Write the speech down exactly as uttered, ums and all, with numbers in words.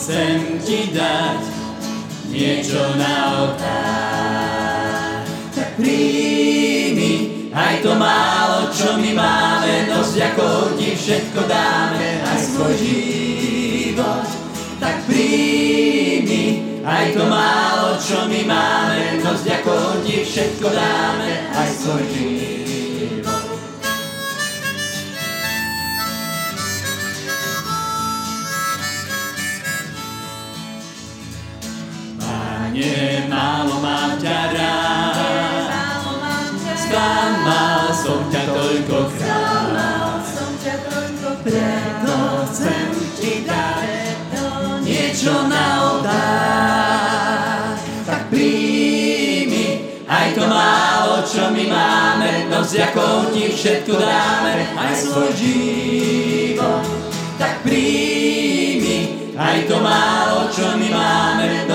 chcem ti dať niečo na oltár. Tak príjmi aj to málo, čo my máme, no s vďakou ti všetko dáme, aj svoj život. Tak príjmi aj to málo, čo my máme, no s vďakou ti všetko dáme, aj svoj život. Páne, málo mám ťa rád, sklamal som ťa toľkokrát, preto chcem ti dať niečo na oltár. Tak príjmi aj to málo, čo my máme, no s vďakou ti všetko dáme, aj svoj život. Tak príjmi aj to málo, čo my máme, no